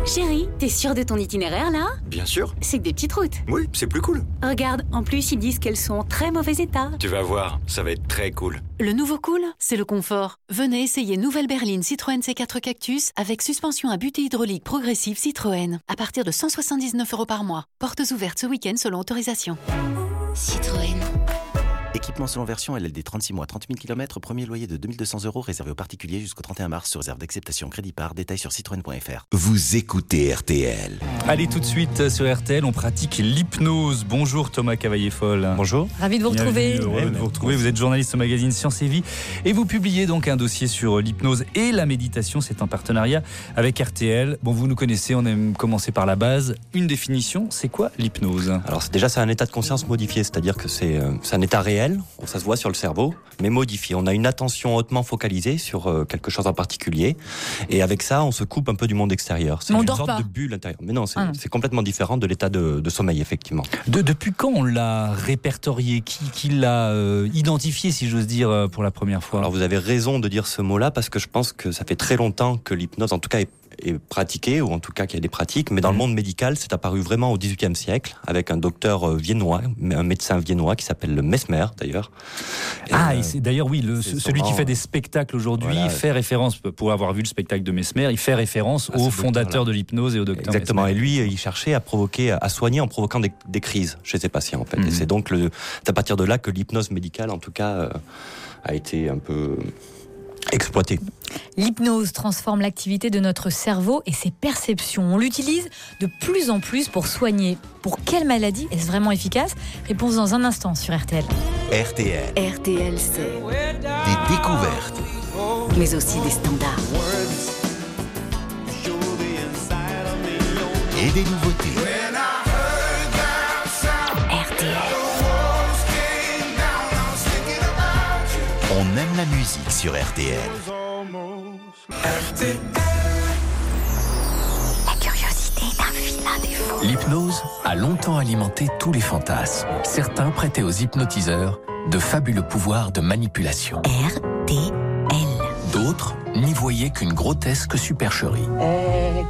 Chérie, t'es sûre de ton itinéraire là ? Bien sûr. C'est que des petites routes. Oui, c'est plus cool. Regarde, en plus ils disent qu'elles sont en très mauvais état. Tu vas voir, ça va être très cool. Le nouveau cool, c'est le confort. Venez essayer nouvelle berline Citroën C4 Cactus avec suspension à butée hydraulique progressive Citroën. À partir de 179 € par mois. Portes ouvertes ce week-end selon autorisation. Citroën. Équipement selon version LLD 36 mois, 30 000 km, premier loyer de 2 200 € réservé aux particuliers jusqu'au 31 mars sur réserve d'acceptation crédit par détail sur citroën.fr. Vous écoutez RTL. Allez, tout de suite sur RTL, on pratique l'hypnose. Bonjour Thomas Cavaillé-Foll. Bonjour. Ravi de vous retrouver. Heureux de vous retrouver. Vous êtes journaliste au magazine Science et Vie et vous publiez donc un dossier sur l'hypnose et la méditation. C'est en partenariat avec RTL. Bon, vous nous connaissez, on aime commencer par la base. Une définition, c'est quoi l'hypnose ? Alors déjà, c'est un état de conscience modifié, c'est-à-dire que c'est un état réel, ça se voit sur le cerveau, mais modifié. On a une attention hautement focalisée sur quelque chose en particulier, et avec ça, on se coupe un peu du monde extérieur. C'est une sorte de bulle intérieure. Mais non, c'est complètement différent de l'état de sommeil, effectivement. Depuis quand on l'a répertorié ? Qui l'a identifié, si j'ose dire, pour la première fois ? Alors vous avez raison de dire ce mot-là, parce que je pense que ça fait très longtemps que l'hypnose, en tout cas, est pratiquée, ou en tout cas qu'il y a des pratiques, mais dans le monde médical, c'est apparu vraiment au XVIIIe siècle, avec un docteur viennois, un médecin viennois qui s'appelle Mesmer, d'ailleurs. Et c'est d'ailleurs, oui, celui qui fait des spectacles aujourd'hui, voilà, fait référence, pour avoir vu le spectacle de Mesmer, il fait référence au fondateur de l'hypnose et au docteur Exactement, Mesmer. Et lui, il cherchait à soigner en provoquant des crises chez ses patients, en fait. Et c'est donc à partir de là que l'hypnose médicale, en tout cas, a été un peu exploitée. L'hypnose transforme l'activité de notre cerveau et ses perceptions. On l'utilise de plus en plus pour soigner. Pour quelle maladie est-ce vraiment efficace ? Réponse dans un instant sur RTL. RTL. RTL, c'est Des découvertes. mais aussi des standards. Et des nouveautés. RTL. On aime la musique sur RTL. La curiosité est un vilain défaut. L'hypnose a longtemps alimenté tous les fantasmes. Certains prêtaient aux hypnotiseurs de fabuleux pouvoirs de manipulation. RTL. D'autres n'y voyaient qu'une grotesque supercherie. Aie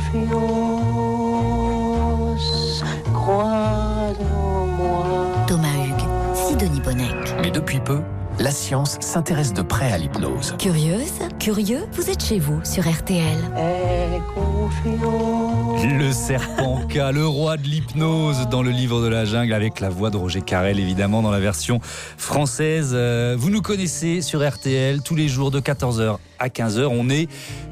confiance, crois en moi. Thomas Hugues, Sidonie Bonnec. Mais depuis peu, la science s'intéresse de près à l'hypnose. Curieuse ? Curieux ? Vous êtes chez vous sur RTL. Aie confiance. Le serpent K, le roi de l'hypnose dans le livre de la jungle, avec la voix de Roger Carrel, évidemment, dans la version française. Vous nous connaissez sur RTL, tous les jours de 14h à 15h. On est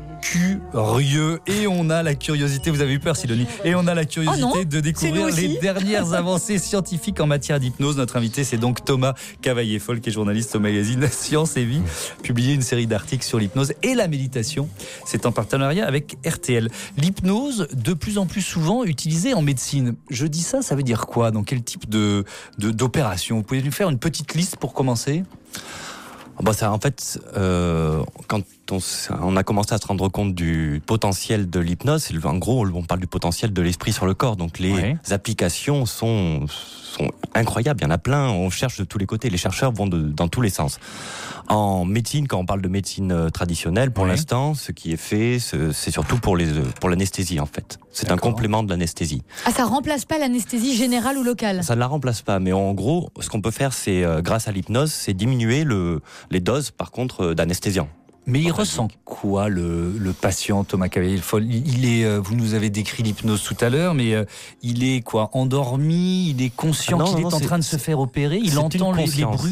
curieux et on a la curiosité, vous avez eu peur Sidonie, et on a la curiosité de découvrir les dernières avancées scientifiques en matière d'hypnose. Notre invité, c'est donc Thomas Cavaillé-Foll, qui est journaliste au magazine Science et Vie, publié une série d'articles sur l'hypnose et la méditation. C'est en partenariat avec RTL. L'hypnose, de plus en plus souvent utilisée en médecine. Je dis ça, ça veut dire quoi ? Dans quel type d'opération ? Vous pouvez nous faire une petite liste pour commencer ? Ça, en fait, quand on a commencé à se rendre compte du potentiel de l'hypnose, en gros, on parle du potentiel de l'esprit sur le corps. Donc les applications sont incroyables. Il y en a plein. On cherche de tous les côtés. Les chercheurs vont dans tous les sens. En médecine, quand on parle de médecine traditionnelle, pour l'instant, ce qui est fait, c'est surtout pour l'anesthésie, en fait. C'est un complément de l'anesthésie. Ah, ça remplace pas l'anesthésie générale ou locale ? Ça ne la remplace pas, mais en gros, ce qu'on peut faire, c'est, grâce à l'hypnose, c'est diminuer les doses, par contre, d'anesthésiants. Mais il ressent quoi le patient, Thomas Cavaillé-Foll ? Vous nous avez décrit l'hypnose tout à l'heure, mais il est quoi ? Endormi ? Il est conscient qu'il est en train de se faire opérer ? Il entend les bruits ?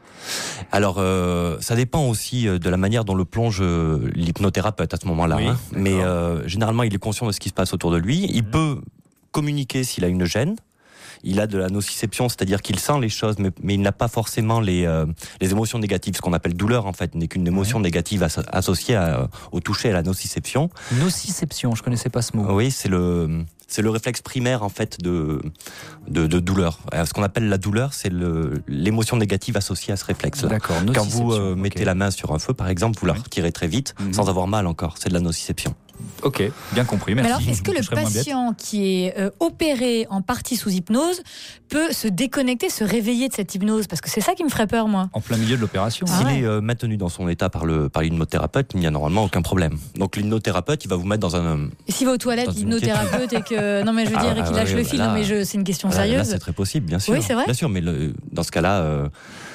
Alors, ça dépend aussi de la manière dont le plonge l'hypnothérapeute à ce moment-là. Oui, mais généralement, il est conscient de ce qui se passe autour de lui. Il peut communiquer s'il a une gêne. Il a de la nociception, c'est-à-dire qu'il sent les choses, mais il n'a pas forcément les émotions négatives. Ce qu'on appelle douleur, en fait, n'est qu'une émotion négative associée au toucher, à la nociception. Nociception, je connaissais pas ce mot. Oui, c'est le réflexe primaire, en fait, de douleur. Ce qu'on appelle la douleur, c'est l'émotion négative associée à ce réflexe-là. D'accord, quand vous mettez la main sur un feu, par exemple, vous la retirez très vite, sans avoir mal encore. C'est de la nociception. Ok, bien compris, merci. Mais alors, est-ce que le patient qui est opéré en partie sous hypnose peut se déconnecter, se réveiller de cette hypnose? Parce que c'est ça qui me ferait peur, moi. En plein milieu de l'opération. S'il est maintenu dans son état par l'hypnothérapeute, il n'y a normalement aucun problème. Donc l'hypnothérapeute, il va vous mettre dans un... Et s'il va aux toilettes, l'hypnothérapeute, et que... Non, mais je veux dire, et qu'il lâche le fil, non, mais c'est une question sérieuse. Là, c'est très possible, bien sûr. Oui, c'est vrai. Bien sûr, mais dans ce cas-là...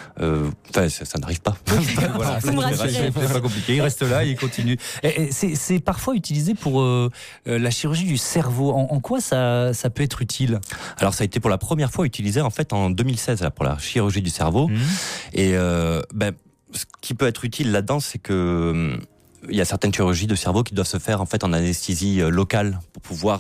ça n'arrive pas. Voilà, c'est pas compliqué. Il reste là, il continue. C'est parfois utilisé pour la chirurgie du cerveau. En quoi ça peut être utile? Alors, ça a été pour la première fois utilisé en fait en 2016 là, pour la chirurgie du cerveau. Et ce qui peut être utile là-dedans, c'est que il y a certaines chirurgies de cerveau qui doivent se faire en fait en anesthésie locale pour pouvoir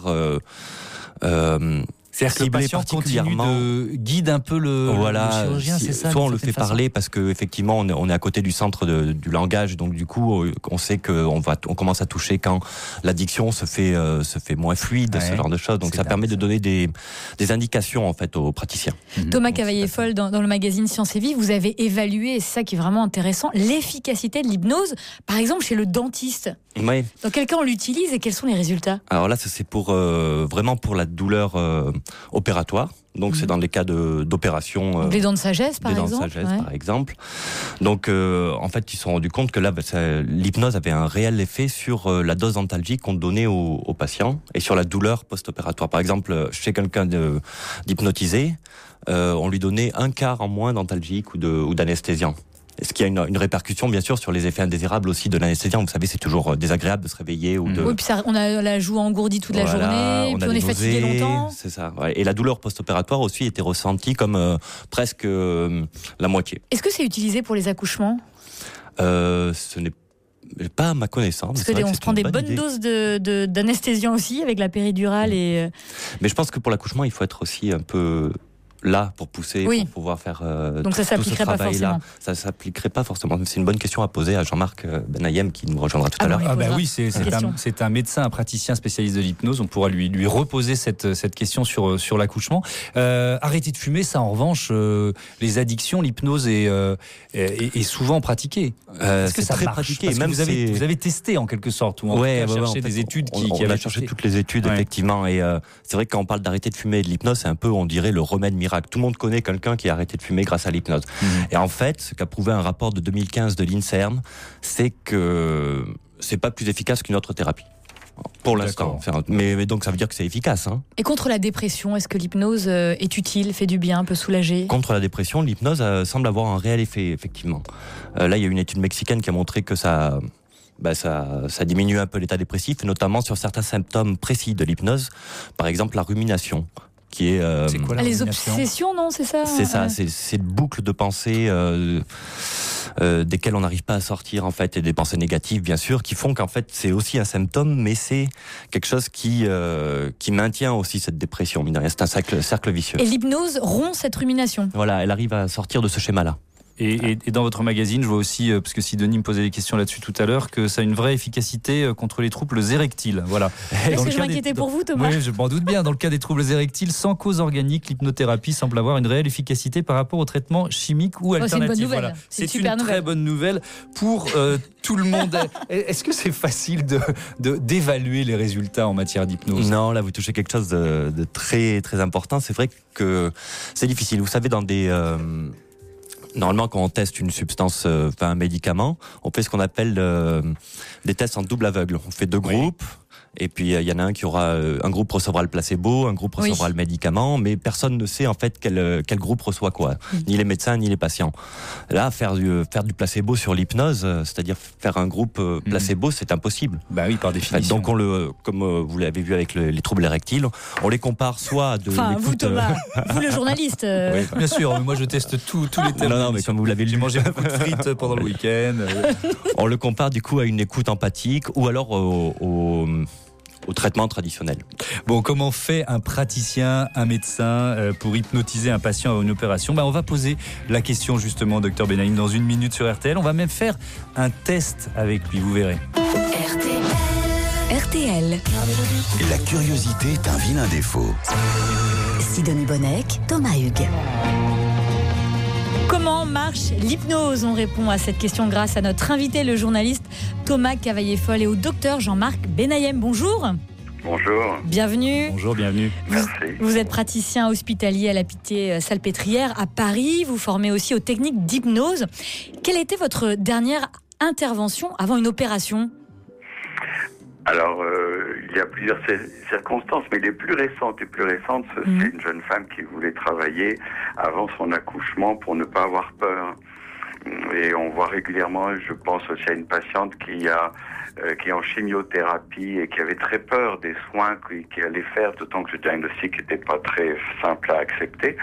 c'est-à-dire que le patient guide un peu le chirurgien, c'est ça? Soit on le fait parler parce que effectivement on est à côté du centre du langage, donc du coup on sait qu'on commence à toucher quand l'addiction se fait moins fluide, ce genre de choses. Donc ça permet de donner des indications en fait aux praticiens. Thomas Cavaillé-Foll, dans le magazine Science et Vie, vous avez évalué, et c'est ça qui est vraiment intéressant, l'efficacité de l'hypnose, par exemple chez le dentiste. Oui. Dans quel cas on l'utilise et quels sont les résultats? Alors là, c'est pour vraiment pour la douleur opératoire. Donc c'est dans les cas d'opération. Les dents de sagesse, par exemple. Les dents de sagesse, par exemple. Donc en fait, ils se sont rendus compte que là, l'hypnose avait un réel effet sur la dose d'antalgique qu'on donnait aux patients et sur la douleur post-opératoire. Par exemple, chez quelqu'un d'hypnotisé, on lui donnait un quart en moins d'antalgique ou d'anesthésiant. Est-ce qu'il y a une répercussion, bien sûr, sur les effets indésirables aussi de l'anesthésiant? Vous savez, c'est toujours désagréable de se réveiller. Oui, puis on a la joue engourdie toute la journée, puis on est fatigué longtemps. C'est ça. Ouais. Et la douleur post-opératoire aussi était ressentie comme presque la moitié. Est-ce que c'est utilisé pour les accouchements? Ce n'est pas à ma connaissance. Parce qu'on se prend des bonnes doses d'anesthésiant aussi, avec la péridurale. Mais je pense que pour l'accouchement, il faut être aussi un peu... là pour pousser, pour pouvoir faire donc ça s'appliquerait pas forcément. Ça s'appliquerait pas forcément. C'est une bonne question à poser à Jean-Marc Benayem qui nous rejoindra tout à l'heure. Oui, c'est un médecin, un praticien spécialiste de l'hypnose. On pourra lui reposer cette question sur l'accouchement. Arrêter de fumer, ça en revanche, les addictions, l'hypnose est souvent pratiquée. Est-ce que ça très marche? pratiqué. Parce que vous avez testé en quelque sorte, ou en tout cas cherché des études on a cherché toutes les études effectivement. Et c'est vrai que quand on parle d'arrêter de fumer et de l'hypnose, c'est un peu, on dirait, le remède miracle. Tout le monde connaît quelqu'un qui a arrêté de fumer grâce à l'hypnose. Et en fait, ce qu'a prouvé un rapport de 2015 de l'INSERM, c'est que c'est pas plus efficace qu'une autre thérapie. Pour l'instant. Mais donc ça veut dire que c'est efficace. Et contre la dépression, est-ce que l'hypnose est utile, fait du bien, peut soulager? Contre la dépression, l'hypnose semble avoir un réel effet, effectivement. Là, il y a une étude mexicaine qui a montré que ça diminue un peu l'état dépressif, et notamment sur certains symptômes précis de l'hypnose. Par exemple, la rumination. C'est quoi, les obsessions, non? C'est ça? C'est ça, c'est une boucle de pensées desquelles on n'arrive pas à sortir, en fait, et des pensées négatives, bien sûr, qui font qu'en fait, c'est aussi un symptôme, mais c'est quelque chose qui maintient aussi cette dépression. C'est un cercle vicieux. Et l'hypnose rompt cette rumination? Voilà, elle arrive à sortir de ce schéma-là. Et dans votre magazine, je vois aussi, parce que Sidonie me posait des questions là-dessus tout à l'heure, que ça a une vraie efficacité contre les troubles érectiles. Voilà. Est-ce que je m'inquiétais pour vous, Thomas? Oui, je m'en doute bien. Dans le cas des troubles érectiles, sans cause organique, l'hypnothérapie semble avoir une réelle efficacité par rapport au traitement chimique ou alternatif. C'est une très bonne nouvelle pour tout le monde. Est-ce que c'est facile d'évaluer les résultats en matière d'hypnose? Non, là vous touchez quelque chose de très très important. C'est vrai que c'est difficile. Vous savez, dans des normalement, quand on teste une substance, un médicament, on fait ce qu'on appelle des tests en double aveugle. On fait deux groupes. Et puis il y en a un groupe recevra le placebo, un groupe recevra le médicament, mais personne ne sait en fait quel groupe reçoit quoi, ni les médecins ni les patients. Là, faire du placebo sur l'hypnose, c'est-à-dire faire un groupe placebo, c'est impossible. Bah oui, par définition. Donc comme vous l'avez vu avec les troubles érectiles, on les compare soit à vous Thomas, vous le journaliste. Oui, bien sûr, moi je teste tous les thèmes. Non, mais comme vous l'avez j'ai mangé beaucoup de frites pendant le week-end. On le compare du coup à une écoute empathique ou alors au traitement traditionnel. Bon, comment fait un praticien, un médecin pour hypnotiser un patient à une opération? On va poser la question justement, Dr Benayem, dans 1 minute sur RTL. On va même faire un test avec lui, vous verrez. RTL. La curiosité est un vilain défaut. Sidonie Bonnec, Thomas Hugues. Comment Comment marche l'hypnose? On répond à cette question grâce à notre invité, le journaliste Thomas Cavaillé-Foll, et au docteur Jean-Marc Benayem. Bonjour. Bonjour. Bienvenue. Bonjour, bienvenue. Merci. Vous êtes praticien hospitalier à la Pitié-Salpêtrière à Paris. Vous formez aussi aux techniques d'hypnose. Quelle était votre dernière intervention avant une opération? Alors, il y a plusieurs circonstances, mais les plus récentes, c'est une jeune femme qui voulait travailler avant son accouchement pour ne pas avoir peur. Et on voit régulièrement, je pense aussi à une patiente qui est en chimiothérapie et qui avait très peur des soins qu'il allait faire, d'autant que le diagnostic n'était pas très simple à accepter.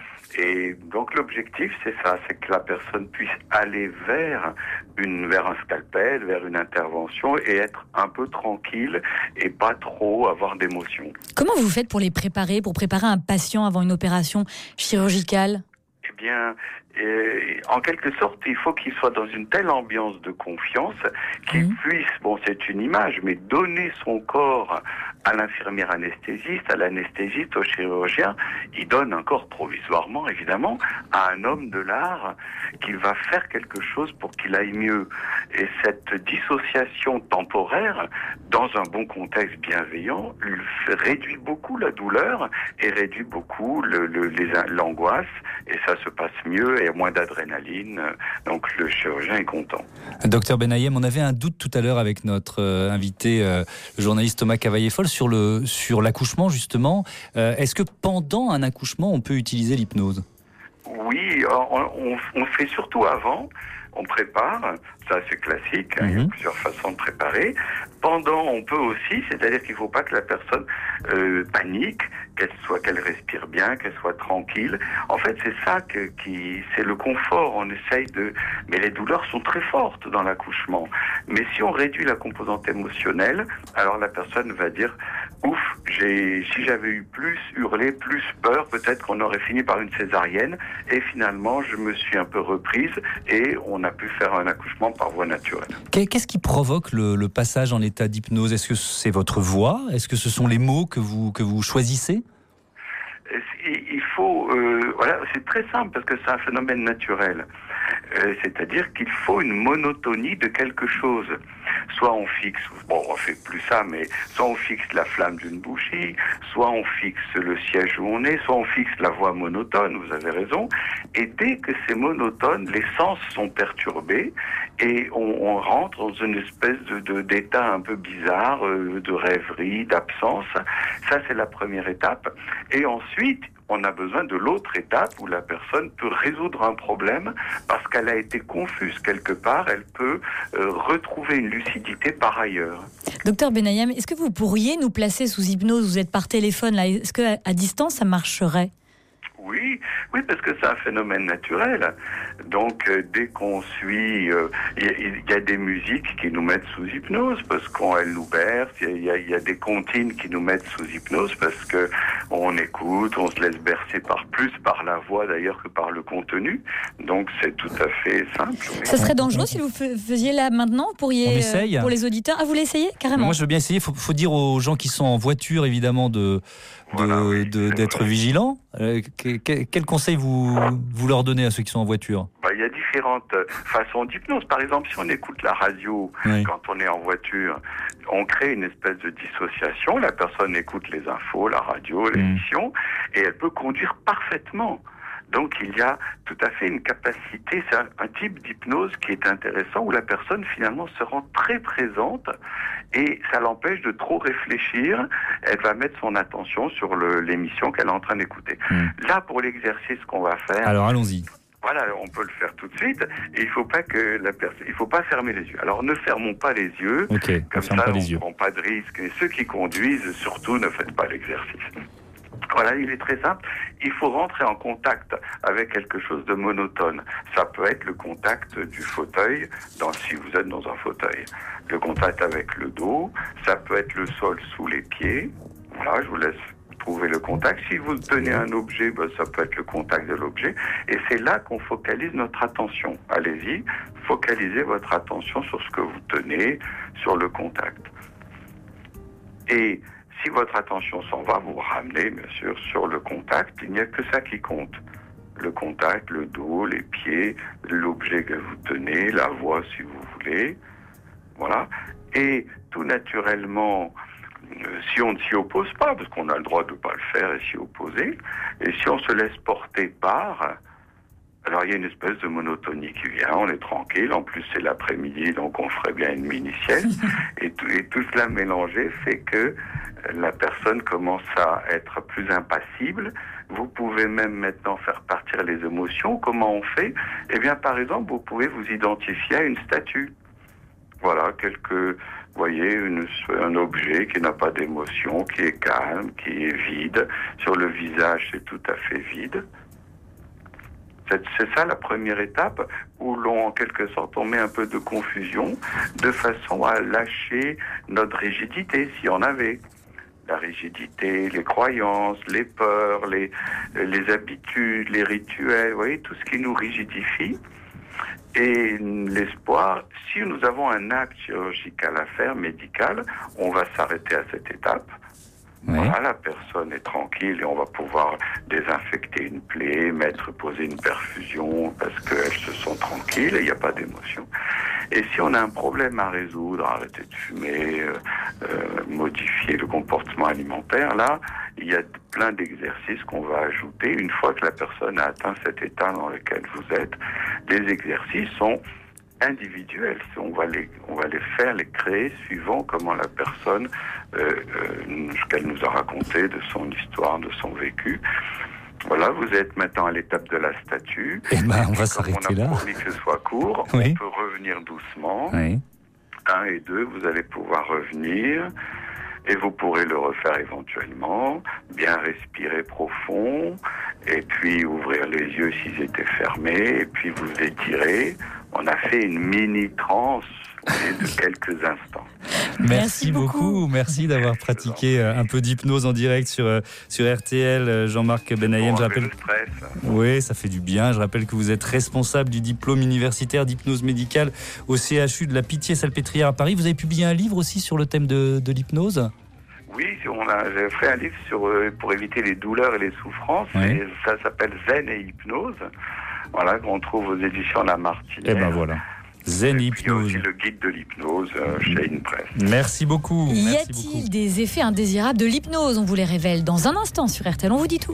Et donc l'objectif, c'est ça, c'est que la personne puisse aller vers un scalpel, vers une intervention et être un peu tranquille et pas trop avoir d'émotions. Comment vous faites pour préparer un patient avant une opération chirurgicale? Eh bien, en quelque sorte, il faut qu'il soit dans une telle ambiance de confiance qu'il puisse, c'est une image, mais donner son corps à l'infirmière anesthésiste, à l'anesthésiste, au chirurgien. Il donne un corps provisoirement, évidemment, à un homme de l'art qui va faire quelque chose pour qu'il aille mieux. Et cette dissociation temporaire, dans un bon contexte bienveillant, réduit beaucoup la douleur et réduit beaucoup l'angoisse, et ça se passe mieux et moins d'adrénaline, donc le chirurgien est content. Docteur Benayem, on avait un doute tout à l'heure avec notre invité, le journaliste Thomas Cavaillé-Foll, sur l'accouchement justement. Est-ce que pendant un accouchement, on peut utiliser l'hypnose? Oui, on fait surtout avant. On prépare, ça c'est classique, il y a plusieurs façons de préparer. Pendant, on peut aussi, c'est-à-dire qu'il ne faut pas que la personne panique, qu'elle respire bien, qu'elle soit tranquille. En fait, c'est ça c'est le confort. On essaye mais les douleurs sont très fortes dans l'accouchement. Mais si on réduit la composante émotionnelle, alors la personne va dire ouf, si j'avais eu hurlé, plus peur, peut-être qu'on aurait fini par une césarienne. Et finalement, je me suis un peu reprise et on a pu faire un accouchement par voie naturelle. Qu'est-ce qui provoque le passage en état d'hypnose? Est-ce que c'est votre voix? Est-ce que ce sont les mots que vous choisissez? Il faut, c'est très simple parce que c'est un phénomène naturel. C'est-à-dire qu'il faut une monotonie de quelque chose. Soit on fixe, on fait plus ça, mais soit on fixe la flamme d'une bougie, soit on fixe le siège où on est, soit on fixe la voix monotone, vous avez raison. Et dès que c'est monotone, les sens sont perturbés et on rentre dans une espèce d'état un peu bizarre, de rêverie, d'absence. Ça, c'est la première étape. Et ensuite, on a besoin de l'autre étape où la personne peut résoudre un problème parce qu'elle a été confuse quelque part, elle peut retrouver une lucidité par ailleurs. Docteur Benayem, est-ce que vous pourriez nous placer sous hypnose? Vous êtes par téléphone là, est-ce qu'à distance ça marcherait? Oui, parce que c'est un phénomène naturel. Donc, dès qu'on suit, il y a des musiques qui nous mettent sous hypnose parce qu'elles nous bercent. Il y a des comptines qui nous mettent sous hypnose parce que on écoute, on se laisse bercer plus par la voix d'ailleurs que par le contenu. Donc, c'est tout à fait simple. Ça serait dangereux si vous faisiez là maintenant? Pour les auditeurs. Ah, vous l'essayez carrément? Moi, je veux bien essayer. Faut dire aux gens qui sont en voiture, évidemment, d'être vigilants. Quel conseil vous leur donnez à ceux qui sont en voiture? Il y a différentes façons d'hypnose. Par exemple, si on écoute la radio quand on est en voiture, on crée une espèce de dissociation. La personne écoute les infos, la radio, l'émission, et elle peut conduire parfaitement. Donc il y a tout à fait une capacité, c'est un type d'hypnose qui est intéressant où la personne finalement se rend très présente et ça l'empêche de trop réfléchir. Elle va mettre son attention sur l'émission qu'elle est en train d'écouter. Là, pour l'exercice qu'on va faire... Alors allons-y. Voilà, on peut le faire tout de suite. Et il faut pas fermer les yeux. Alors ne fermons pas les yeux. Comme ça, on ne prend pas de risque. Et ceux qui conduisent, surtout, ne faites pas l'exercice. Voilà, il est très simple. Il faut rentrer en contact avec quelque chose de monotone. Ça peut être le contact du fauteuil, si vous êtes dans un fauteuil. Le contact avec le dos, ça peut être le sol sous les pieds. Voilà, je vous laisse trouver le contact. Si vous tenez un objet, ça peut être le contact de l'objet. Et c'est là qu'on focalise notre attention. Allez-y, focalisez votre attention sur ce que vous tenez, sur le contact. Et si votre attention s'en va, vous ramenez, bien sûr, sur le contact. Il n'y a que ça qui compte. le contact, le dos, les pieds, l'objet que vous tenez, la voix si vous voulez. Voilà. Et tout naturellement, si on ne s'y oppose pas, parce qu'on a le droit de ne pas le faire et s'y opposer, et si on se laisse porter par, alors il y a une espèce de monotonie qui vient, on est tranquille, en plus c'est l'après-midi, donc on ferait bien une mini-sieste, et tout cela mélangé fait que la personne commence à être plus impassible. Vous pouvez même maintenant faire partir les émotions. Comment on fait ? Eh bien, par exemple, vous pouvez vous identifier à une statue. Voilà, vous voyez, un objet qui n'a pas d'émotion, qui est calme, qui est vide. Sur le visage, c'est tout à fait vide. C'est ça la première étape où en quelque sorte, on met un peu de confusion de façon à lâcher notre rigidité, s'il y en avait. La rigidité, les croyances, les peurs, les habitudes, les rituels, vous voyez, tout ce qui nous rigidifie. Et l'espoir, si nous avons un acte chirurgical à faire, médical, on va s'arrêter à cette étape. Oui. Voilà, la personne est tranquille et on va pouvoir désinfecter une plaie, poser une perfusion parce qu'elles se sont tranquilles et il n'y a pas d'émotion. Et si on a un problème à résoudre, arrêter de fumer, modifier le comportement alimentaire, là, il y a plein d'exercices qu'on va ajouter. Une fois que la personne a atteint cet état dans lequel vous êtes, les exercices sont individuels. On va les faire, les créer suivant comment la personne, ce qu'elle nous a raconté de son histoire, de son vécu. Voilà, vous êtes maintenant à l'étape de la statue. Eh ben, on va s'arrêter là. On a promis que ce soit court, oui. On peut revenir doucement. Oui. 1 et 2, vous allez pouvoir revenir. Et vous pourrez le refaire éventuellement, bien respirer profond, et puis ouvrir les yeux s'ils étaient fermés, et puis vous étirer. On a fait une mini-transe de quelques instants. Merci beaucoup, merci d'avoir pratiqué un peu d'hypnose en direct sur RTL, Jean-Marc Benayem. Je rappelle... Oui, ça fait du bien. Je rappelle que vous êtes responsable du diplôme universitaire d'hypnose médicale au CHU de la Pitié-Salpêtrière à Paris. Vous avez publié un livre aussi sur le thème de l'hypnose ? Oui, j'ai fait un livre pour éviter les douleurs et les souffrances. Oui. Et ça s'appelle Zen et hypnose. Voilà, qu'on trouve aux éditions La Martinière. Et ben voilà. Zen et hypnose. Il y a aussi le guide de l'hypnose chez InPress. Merci beaucoup. Y a-t-il des effets indésirables de l'hypnose ? On vous les révèle dans un instant sur RTL. On vous dit tout.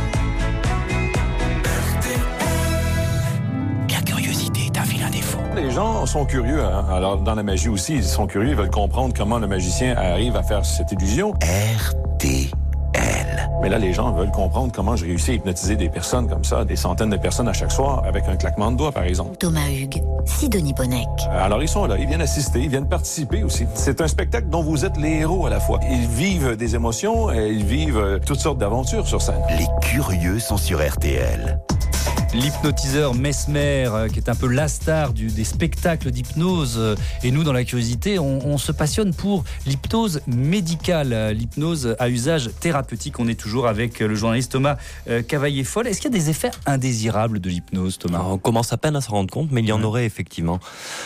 La curiosité est un vilain défaut. Les gens sont curieux, hein? Alors dans la magie aussi, ils sont curieux, ils veulent comprendre comment le magicien arrive à faire cette illusion. RTL. Mais là, les gens veulent comprendre comment je réussis à hypnotiser des personnes comme ça, des centaines de personnes à chaque soir, avec un claquement de doigts, par exemple. Thomas Hugues, Sidonie Bonnec. Alors, ils sont là, ils viennent assister, ils viennent participer aussi. C'est un spectacle dont vous êtes les héros à la fois. Ils vivent des émotions et ils vivent toutes sortes d'aventures sur scène. Les curieux sont sur RTL. L'hypnotiseur Mesmer, qui est un peu la star des spectacles d'hypnose. Et nous, dans la curiosité, on se passionne pour l'hypnose médicale, l'hypnose à usage thérapeutique. On est toujours avec le journaliste Thomas Cavaillé-Foll. Est-ce qu'il y a des effets indésirables de l'hypnose, Thomas ? Alors, on commence à peine à s'en rendre compte, mais il y en aurait effectivement.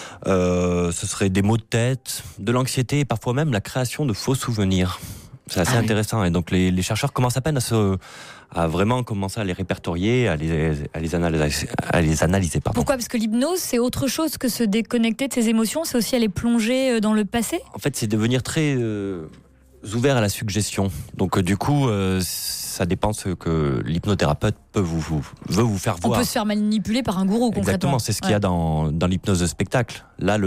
Ce serait des maux de tête, de l'anxiété et parfois même la création de faux souvenirs. C'est assez intéressant. Et donc les chercheurs commencent à peine à vraiment commencer à les répertorier, à les analyser. Pardon. Pourquoi ? Parce que l'hypnose, c'est autre chose que se déconnecter de ses émotions, c'est aussi aller plonger dans le passé ? En fait, c'est devenir très ouvert à la suggestion. Donc du coup, ça dépend ce que l'hypnothérapeute veut vous faire voir. On peut se faire manipuler par un gourou, concrètement. Exactement, c'est ce qu'il y a dans l'hypnose de spectacle. Là,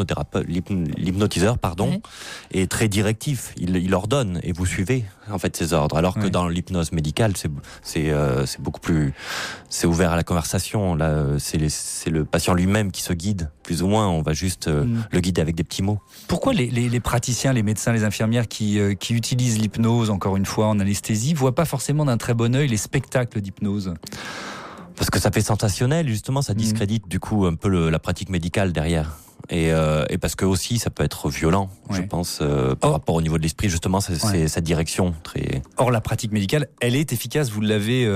l'hypnotiseur, est très directif. Il ordonne et vous suivez en fait ses ordres. Alors que dans l'hypnose médicale, c'est beaucoup plus, c'est ouvert à la conversation. Là, c'est le patient lui-même qui se guide, plus ou moins. On va juste le guider avec des petits mots. Pourquoi les praticiens, les médecins, les infirmières qui utilisent l'hypnose, encore une fois en anesthésie, voient pas forcément d'un très bon œil les spectacles d'hypnose ? Parce que ça fait sensationnel, justement, ça discrédite du coup un peu la pratique médicale derrière. Et parce que aussi ça peut être violent, je pense, par rapport au niveau de l'esprit, justement, c'est cette direction très. Or la pratique médicale, elle est efficace. Vous l'avez,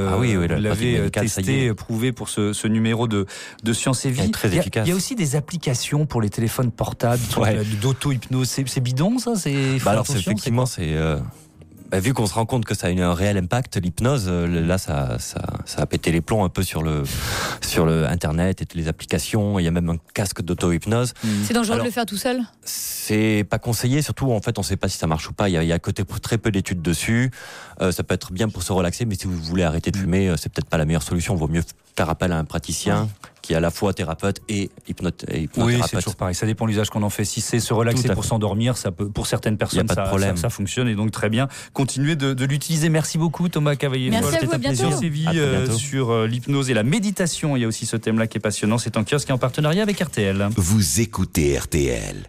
testé, prouvé pour ce numéro de Science et Vie. Très efficace. Il y a aussi des applications pour les téléphones portables, d'auto-hypnose. C'est bidon, ça. Alors effectivement, Vu qu'on se rend compte que ça a un réel impact, l'hypnose, là, ça a pété les plombs un peu sur le Internet et toutes les applications. Il y a même un casque d'auto-hypnose. C'est dangereux de le faire tout seul ? C'est pas conseillé, surtout en fait, on ne sait pas si ça marche ou pas. Il y a très peu d'études dessus. Ça peut être bien pour se relaxer, mais si vous voulez arrêter de fumer, c'est peut-être pas la meilleure solution. Il vaut mieux faire appel à un praticien qui est à la fois thérapeute et hypnothérapeute. Oui, c'est toujours pareil. Ça dépend de l'usage qu'on en fait. Si c'est se relaxer pour s'endormir, ça peut, pour certaines personnes, ça fonctionne et donc très bien. Continuez de l'utiliser. Merci beaucoup, Thomas Cavaillé. Merci à vous, à bientôt. Sur l'hypnose et la méditation. Il y a aussi ce thème-là qui est passionnant. C'est en kiosque et en partenariat avec RTL. Vous écoutez RTL.